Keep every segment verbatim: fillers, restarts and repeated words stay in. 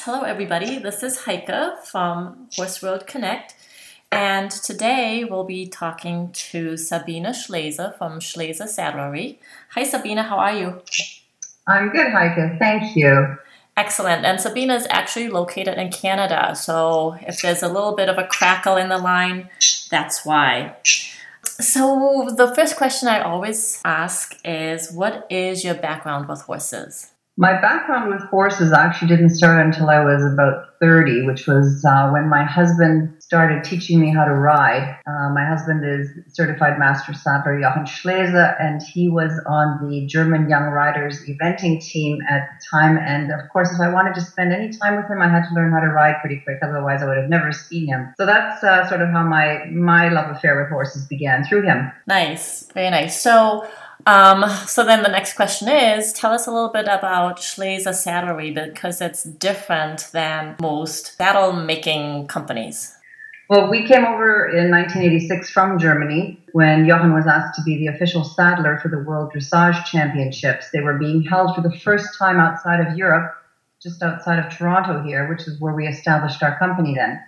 Hello, everybody. This is Heike from Horse World Connect, and today we'll be talking to Sabine Schlese from Schlese Saddlery. Hi, Sabine. How are you? I'm good, Heike. Thank you. Excellent. And Sabine is actually located in Canada, so if there's a little bit of a crackle in the line, that's why. So the first question I always ask is, what is your background with horses? My background with horses actually didn't start until I was about thirty, which was uh, when my husband started teaching me how to ride. Uh, my husband is certified master saddler Jochen Schlese, and he was on the German Young Riders eventing team at the time. And of course, if I wanted to spend any time with him, I had to learn how to ride pretty quick. Otherwise, I would have never seen him. So that's uh, sort of how my, my love affair with horses began, through him. Nice. Very nice. So Um, so then the next question is, tell us a little bit about Schlese Saddlery, because it's different than most saddle making companies. Well, we came over in nineteen eighty-six from Germany when Jochen was asked to be the official saddler for the World Dressage Championships. They were being held for the first time outside of Europe, just outside of Toronto here, which is where we established our company then.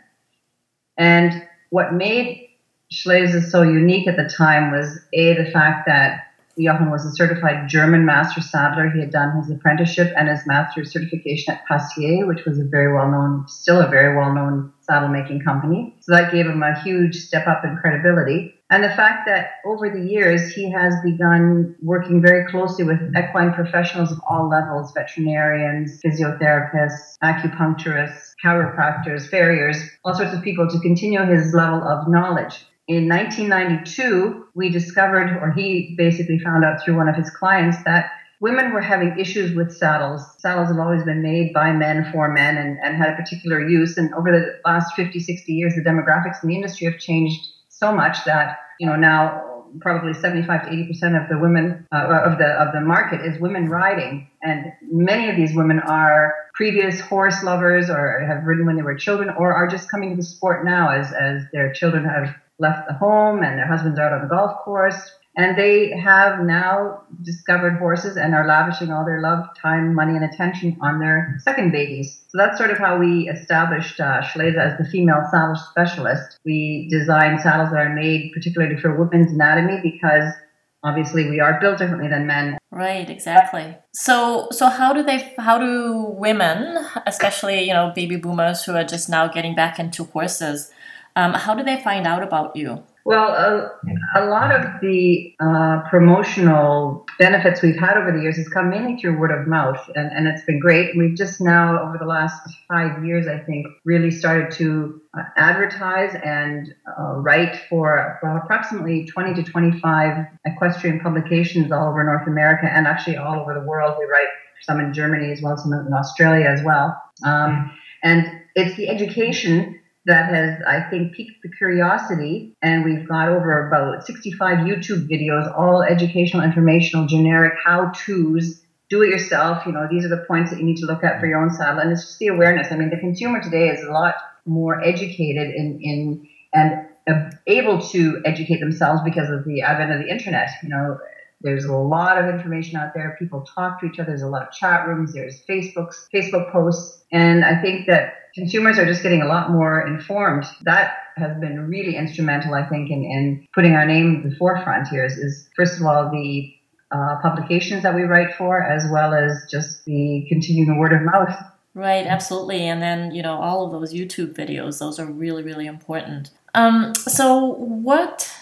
And what made Schlese so unique at the time was, A, the fact that Jochen was a certified German master saddler. He had done his apprenticeship and his master's certification at Passier, which was a very well-known, still a very well-known saddle-making company. So that gave him a huge step up in credibility. And the fact that over the years, he has begun working very closely with equine professionals of all levels, veterinarians, physiotherapists, acupuncturists, chiropractors, farriers, all sorts of people to continue his level of knowledge. In nineteen ninety-two, we discovered, or he basically found out through one of his clients, that women were having issues with saddles. Saddles have always been made by men for men and, and had a particular use. And over the last fifty, sixty years, the demographics in the industry have changed so much that, you know, now probably seventy-five to eighty percent of the women, uh, of the of the market is women riding. And many of these women are previous horse lovers or have ridden when they were children or are just coming to the sport now as, as their children have left the home and their husbands are out on the golf course. And they have now discovered horses and are lavishing all their love, time, money, and attention on their second babies. So that's sort of how we established uh, Schlese as the female saddle specialist. We design saddles that are made particularly for women's anatomy because obviously we are built differently than men. Right, exactly. So so how do they how do women, especially, you know, baby boomers who are just now getting back into horses, Um, how do they find out about you? Well, a, a lot of the uh, promotional benefits we've had over the years has come mainly through word of mouth, and, and it's been great. We've just now, over the last five years, I think, really started to uh, advertise and uh, write for well, approximately twenty to twenty-five equestrian publications all over North America and actually all over the world. We write some in Germany as well, some in Australia as well. Um, and it's the education that has, I think, piqued the curiosity, and we've got over about sixty-five YouTube videos, all educational, informational, generic how-tos, do-it-yourself. You know, these are the points that you need to look at for your own saddle, and it's just the awareness. I mean, the consumer today is a lot more educated in, in and uh, able to educate themselves because of the advent of the internet. You know, there's a lot of information out there. People talk to each other. There's a lot of chat rooms. There's Facebooks, Facebook posts, and I think that consumers are just getting a lot more informed. That has been really instrumental, I think, in, in putting our name at the forefront here is, is first of all, the uh, publications that we write for, as well as just the continuing word of mouth. Right, absolutely. And then, you know, all of those YouTube videos, those are really, really important. Um, so what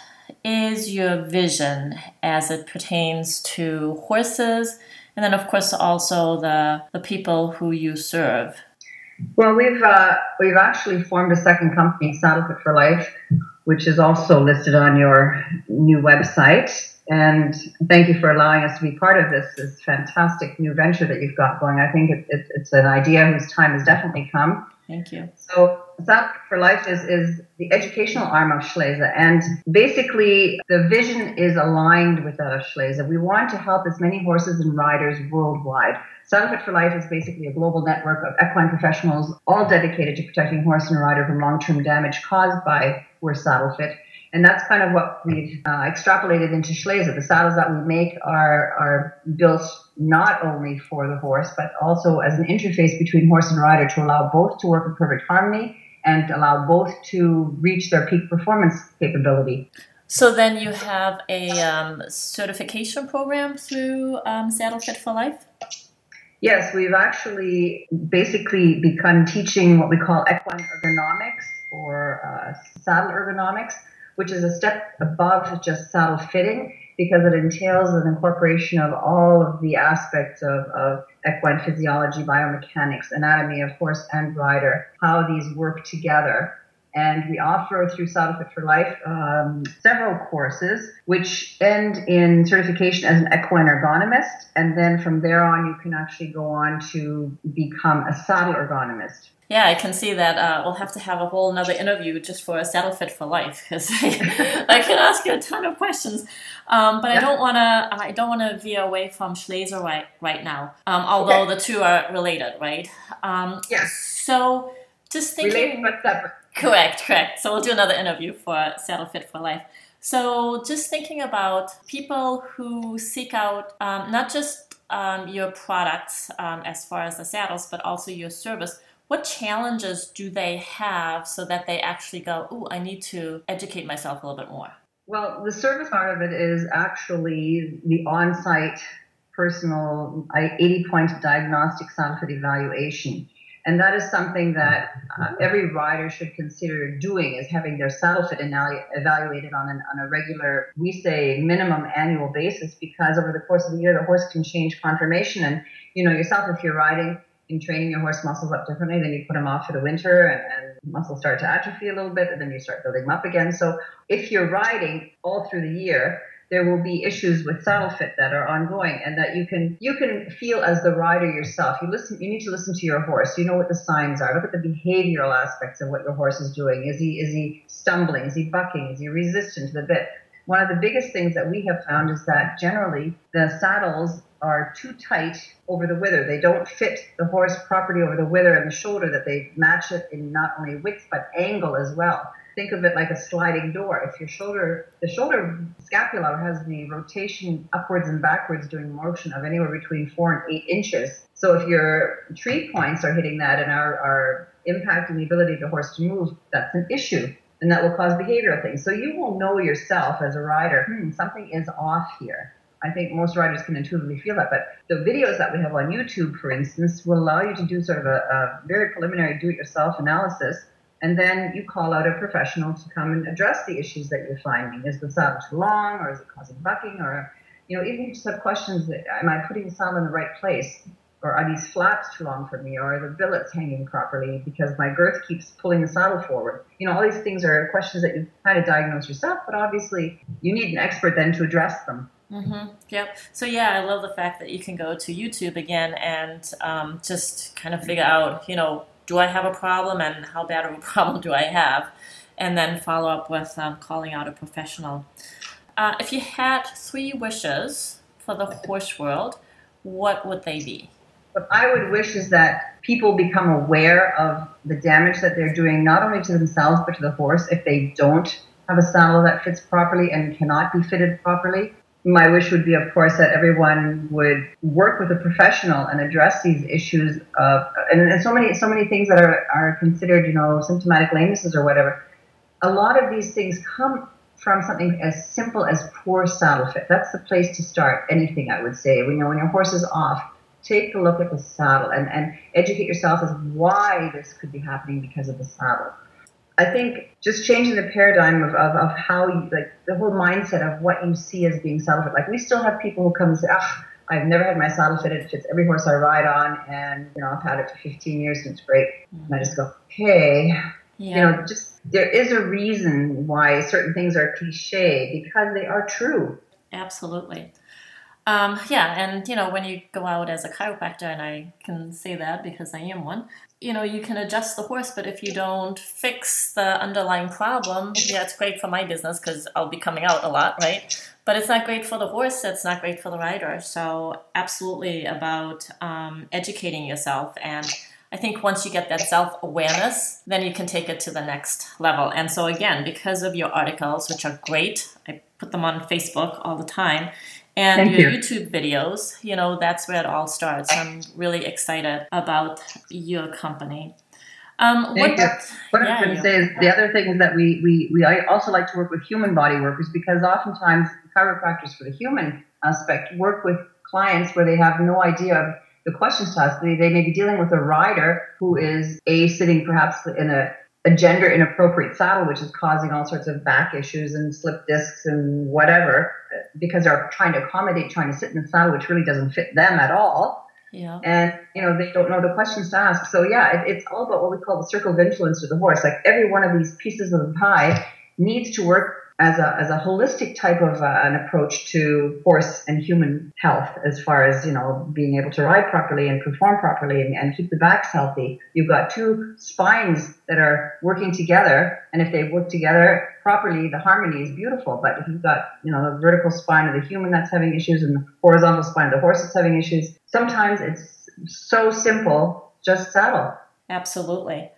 is your vision as it pertains to horses? And then, of course, also the, the people who you serve. Well, we've uh, we've actually formed a second company, Saddlefit for Life, which is also listed on your new website. And thank you for allowing us to be part of this, this fantastic new venture that you've got going. I think it, it, it's an idea whose time has definitely come. Thank you. So Saddlefit for Life is, is the educational arm of Schlese. And basically, the vision is aligned with that of Schlese. We want to help as many horses and riders worldwide. Saddlefit for Life is basically a global network of equine professionals, all dedicated to protecting horse and rider from long-term damage caused by poor saddle fit. And that's kind of what we've uh, extrapolated into Schleser. The saddles that we make are, are built not only for the horse, but also as an interface between horse and rider to allow both to work in perfect harmony and allow both to reach their peak performance capability. So then you have a um, certification program through um, Saddle Fit for Life? Yes, we've actually basically begun teaching what we call equine ergonomics or uh, saddle ergonomics, which is a step above just saddle fitting because it entails an incorporation of all of the aspects of, of equine physiology, biomechanics, anatomy of horse and rider, how these work together. And we offer through Saddle Fit for Life um, several courses which end in certification as an equine ergonomist. And then from there on, you can actually go on to become a saddle ergonomist. Yeah, I can see that. Uh, we'll have to have a whole another interview just for a Saddle Fit for Life because I, I can ask you a ton of questions. Um, but yeah. I don't want to. I don't want to veer away from Schleser right right now. Um, although okay. the two are related, right? Um, yes. So just thinking. Related but separate. Correct, correct. So we'll do another interview for Saddle Fit for Life. So just thinking about people who seek out um, not just um, your products um, as far as the saddles, but also your service. What challenges do they have so that they actually go, ooh, I need to educate myself a little bit more? Well, the service part of it is actually the on-site personal eighty-point diagnostic saddle fit evaluation. And that is something that uh, every rider should consider doing, is having their saddle fit evaluated on, an, on a regular, we say minimum annual basis, because over the course of the year, the horse can change conformation. And, you know, yourself, if you're riding and training your horse muscles up differently, then you put them off for the winter and, and muscles start to atrophy a little bit, and then you start building them up again. So if you're riding all through the year, there will be issues with saddle fit that are ongoing, and that you can you can feel as the rider yourself. You listen. You need to listen to your horse. You know what the signs are. Look at the behavioral aspects of what your horse is doing. Is he is he stumbling? Is he bucking? Is he resistant to the bit? One of the biggest things that we have found is that generally the saddles are too tight over the wither. They don't fit the horse properly over the wither and the shoulder, that they match it in not only width but angle as well. Think of it like a sliding door. If your shoulder, the shoulder scapula has the rotation upwards and backwards doing motion of anywhere between four and eight inches. So if your tree points are hitting that and are, are impacting the ability of the horse to move, that's an issue. And that will cause behavioral things. So you will know yourself as a rider, hmm, something is off here. I think most riders can intuitively feel that. But the videos that we have on YouTube, for instance, will allow you to do sort of a, a very preliminary do-it-yourself analysis. And then you call out a professional to come and address the issues that you're finding. Is the saddle too long, or is it causing bucking? Or, you know, even if you just have questions, that, am I putting the saddle in the right place? Or are these flaps too long for me? Or are the billets hanging properly because my girth keeps pulling the saddle forward? You know, all these things are questions that you kind of diagnose yourself, but obviously you need an expert then to address them. Mm-hmm. Yep. So yeah, I love the fact that you can go to YouTube again and um, just kind of figure out, you know, do I have a problem and how bad of a problem do I have? And then follow up with um, calling out a professional. Uh, if you had three wishes for the horse world, what would they be? What I would wish is that people become aware of the damage that they're doing, not only to themselves, but to the horse, if they don't have a saddle that fits properly and cannot be fitted properly. My wish would be, of course, that everyone would work with a professional and address these issues of, and, and so many, so many things that are, are considered, you know, symptomatic lamenesses or whatever. A lot of these things come from something as simple as poor saddle fit. That's the place to start anything, I would say. When, you know, when your horse is off, take a look at the saddle and, and educate yourself as why this could be happening because of the saddle. I think just changing the paradigm of, of, of how you, like the whole mindset of what you see as being saddle fit. Like we still have people who come and say, ah, I've never had my saddle fitted. It fits every horse I ride on. And, you know, I've had it for fifteen years and it's great. Mm-hmm. And I just go, okay, yeah. you know, just there is a reason why certain things are cliche because they are true. Absolutely. Um, yeah, and, you know, when you go out as a chiropractor, and I can say that because I am one, you know, you can adjust the horse, but if you don't fix the underlying problem, yeah, it's great for my business because I'll be coming out a lot, right? But it's not great for the horse. It's not great for the rider. So absolutely about um, educating yourself. And I think once you get that self-awareness, then you can take it to the next level. And so again, because of your articles, which are great, I put them on Facebook all the time, and Thank your you. YouTube videos, you know, that's where it all starts. I'm really excited about your company. Um, Thank what, you. What yeah, I was going you- to say is the other thing is that we, we, we I also like to work with human body workers, because oftentimes chiropractors for the human aspect work with clients where they have no idea of the questions to ask. They, they may be dealing with a rider who is a sitting perhaps in a, a gender inappropriate saddle, which is causing all sorts of back issues and slip discs and whatever, because they're trying to accommodate trying to sit in the saddle, which really doesn't fit them at all. Yeah. And, you know, they don't know the questions to ask. So, yeah, it, it's all about what we call the circle of influence of the horse. Like every one of these pieces of the pie needs to work as a as a holistic type of uh, an approach to horse and human health, as far as, you know, being able to ride properly and perform properly and, and keep the backs healthy. You've got two spines that are working together, and if they work together properly, the harmony is beautiful. But if you've got, you know, the vertical spine of the human that's having issues and the horizontal spine of the horse that's having issues, sometimes it's so simple, just saddle. Absolutely.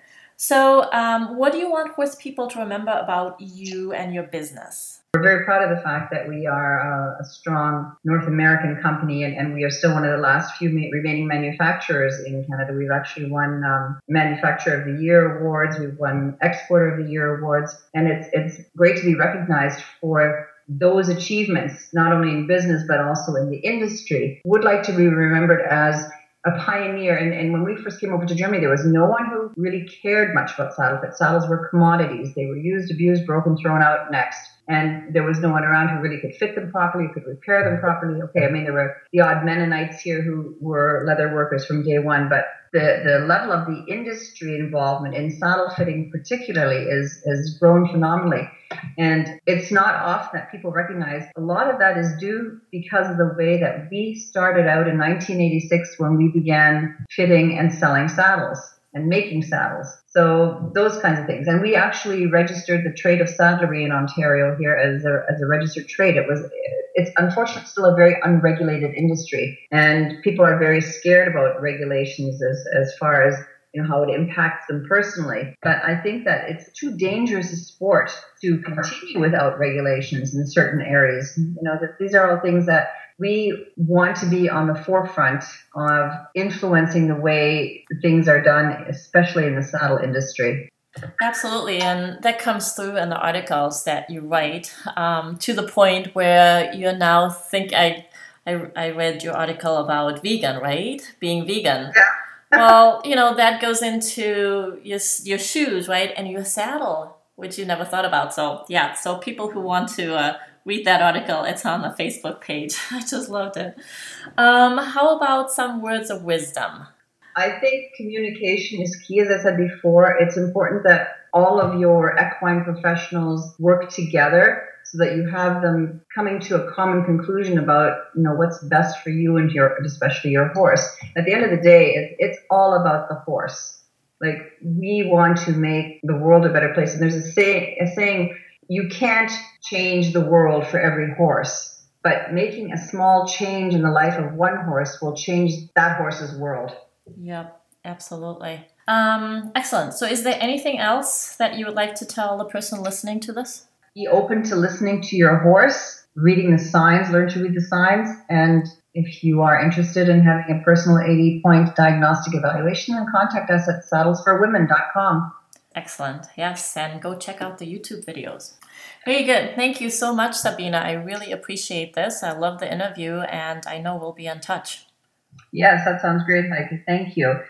So um, what do you want horse people to remember about you and your business? We're very proud of the fact that we are a, a strong North American company, and, and we are still one of the last few ma- remaining manufacturers in Canada. We've actually won um, Manufacturer of the Year awards. We've won Exporter of the Year awards. And it's it's great to be recognized for those achievements, not only in business, but also in the industry. Would like to be remembered as a pioneer. And, and when we first came over to Germany, there was no one who really cared much about saddles. That saddles were commodities. They were used, abused, broken, thrown out, next. And there was no one around who really could fit them properly, could repair them properly. Okay, I mean, there were the odd Mennonites here who were leather workers from day one, but the, the level of the industry involvement in saddle fitting particularly is has grown phenomenally. And it's not often that people recognize a lot of that is due because of the way that we started out in nineteen eighty-six when we began fitting and selling saddles and making saddles. So those kinds of things. And we actually registered the trade of saddlery in Ontario here as a, as a registered trade. It was, it's unfortunately still a very unregulated industry. And people are very scared about regulations as, as far as, you know, how it impacts them personally. But I think that it's too dangerous a sport to continue without regulations in certain areas. You know, that these are all things that we want to be on the forefront of influencing the way things are done, especially in the saddle industry. Absolutely, and that comes through in the articles that you write, um, to the point where you now think, I, I, I read your article about vegan, right? Being vegan. Yeah. Well, you know, that goes into your, your shoes, right? And your saddle, which you never thought about. So, yeah, so people who want to uh, read that article, it's on the Facebook page. I just loved it. Um, how about some words of wisdom? I think communication is key. As I said before, it's important that all of your equine professionals work together so that you have them coming to a common conclusion about, you know, what's best for you and your, especially your horse. At the end of the day, it, it's all about the horse. Like, we want to make the world a better place. And there's a, say, a saying, you can't change the world for every horse, but making a small change in the life of one horse will change that horse's world. Yep, absolutely. Um, excellent. So is there anything else that you would like to tell the person listening to this? Be open to listening to your horse, reading the signs, learn to read the signs. And if you are interested in having a personal eighty-point diagnostic evaluation, then contact us at saddles for women dot com. Excellent. Yes, and go check out the YouTube videos. Very good. Thank you so much, Sabina. I really appreciate this. I love the interview, and I know we'll be in touch. Yes, that sounds great, Heike. Thank you.